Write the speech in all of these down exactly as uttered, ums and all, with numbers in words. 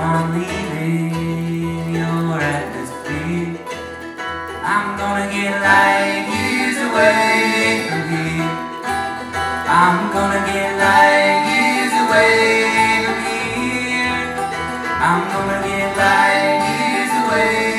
on leaving your atmosphere. I'm gonna get light years away from here. I'm gonna get light years away from here. I'm gonna get light years away.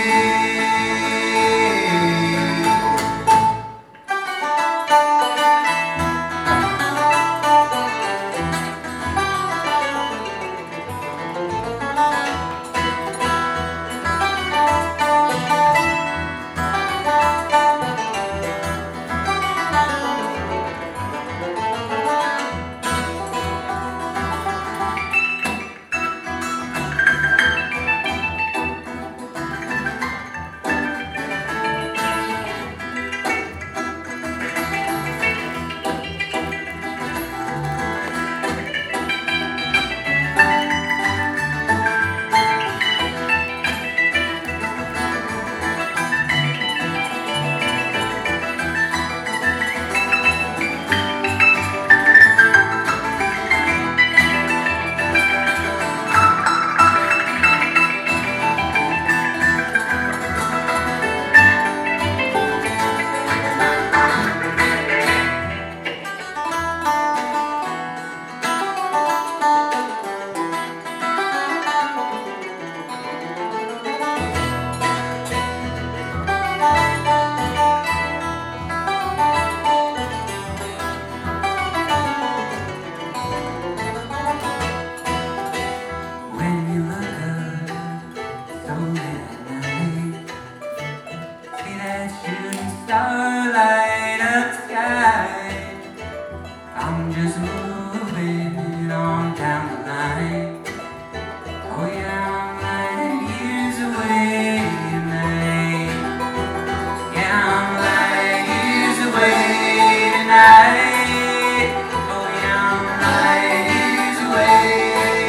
Starlight up sky. I'm just moving on down the line. Oh yeah, I'm light years away tonight. Yeah, I'm light years away tonight. Oh yeah, I'm light years away.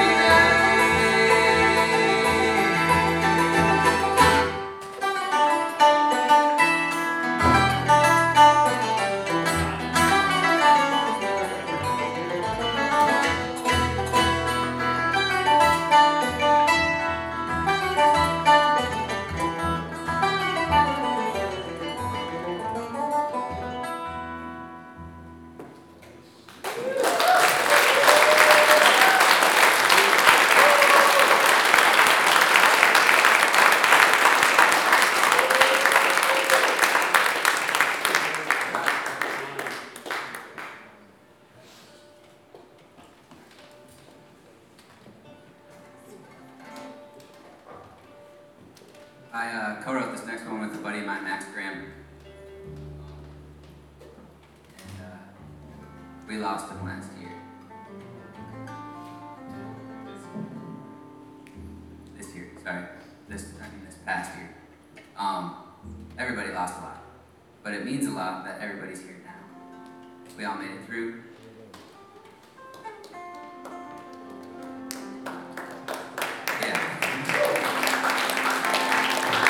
I uh, co-wrote this next one with a buddy of mine, Max Graham. And uh, we lost him last year. This year, sorry. This, I mean this past year. Um, everybody lost a lot. But it means a lot that everybody's here now. We all made it through.